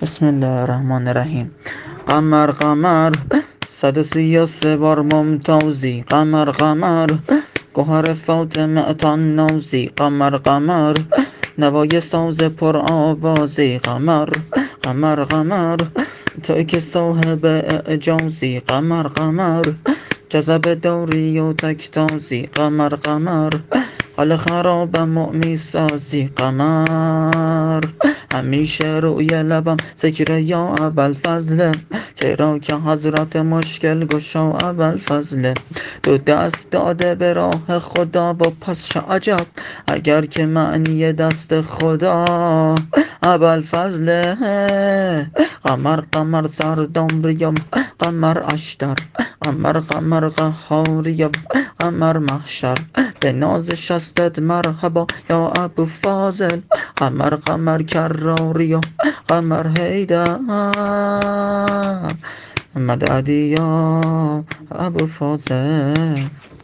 بسم الله الرحمن الرحیم. قمر قمر 133 بار ممتازی، قمر قمر گوهر فاطمه تان نازی، قمر قمر نوای ساز پر آوازی، قمر قمر قمر توی که صاحب اعجازی، قمر قمر جذب دوری و تکتازی، قمر قمر حال خرابم می سازی، قمر همیشه روی لبم ذکر یا ابوالفضل، چرا که حضرت مشکل گشا ابوالفضل. تو دست داده به راه خدا و پس چه عجب اگر که معنی دست خدا ابوالفضل. قمر قمر سردمریم، قمر اشتر، قمر قمر قهاریم، قمر محشر به ناز شستت مرحبا یا ابو فاضل، قمر قمر کراری و قمر حیدر، مددی یا ابو فاضل.